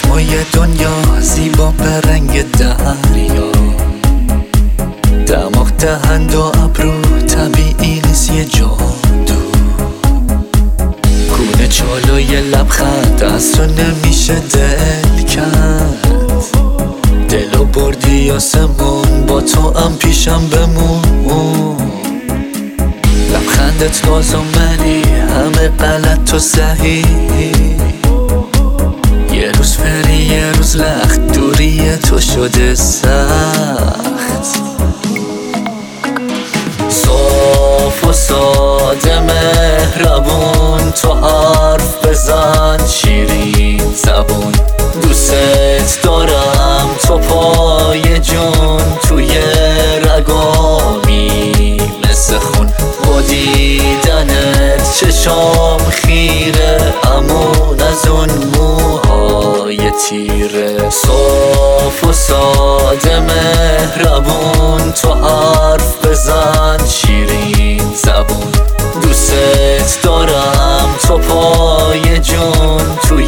چشمای دنیا زیبا به رنگ دریا، دماغ دهند و ابرو طبیعی نیست یه جادو، گونه چالوی لبخند از تو نمیشه دل کند، دلو بردی آسمون با تو هم پیشم بمون، لبخندت ناز و منی همه غلط و صحیح، یه روز فری یه روز لخت دوری تو شده سخت، صاف و ساده مهربون تو حرف بزن شیرین زبون، دوست دارم تو پای جون توی رگامی مثل خون، با دیدنت چشام خیره امون از اون موهای تیره، صاف و ساده مهربون تو حرف بزن شیرین زبون، دوست دارم تو پای جون توی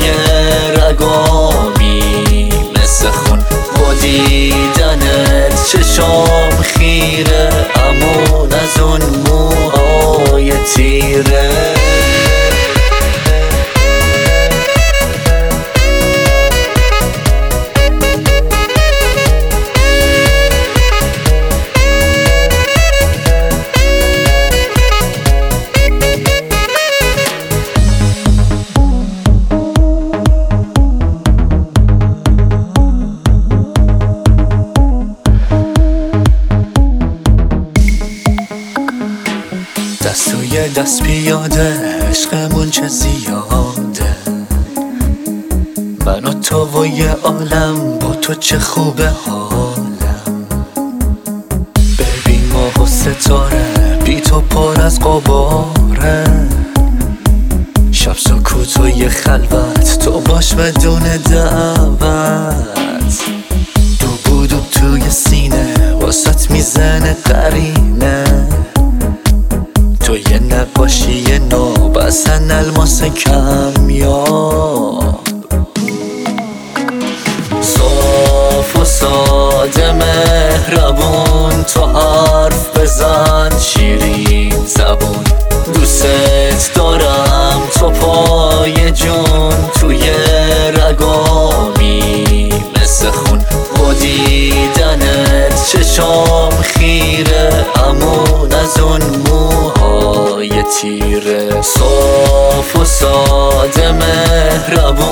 رگامی مثل خون، با دیدنت چشام خیره امون از اون موهای تیره. دست توی دست پیاده عشقمون چه زیاده، من و تو و یه عالم با تو چه خوبه حالم، ببین ماه و ستاره بی تو پر از غباره، شب سکوت و یه خلوت تو باش بدون دعوت، دو بودو توی سینه واسط میزنه قرینه، تو یه نقاشی نو بسن الماس کمیاب، صاف و ساده مهربون تو حرف بزن شیرین زبون، دوست دارم تو پای جون توی رگامی مثل خون، با دیدنت چشام خیره امون از اون موهای تیره، صاف و ساده مهربون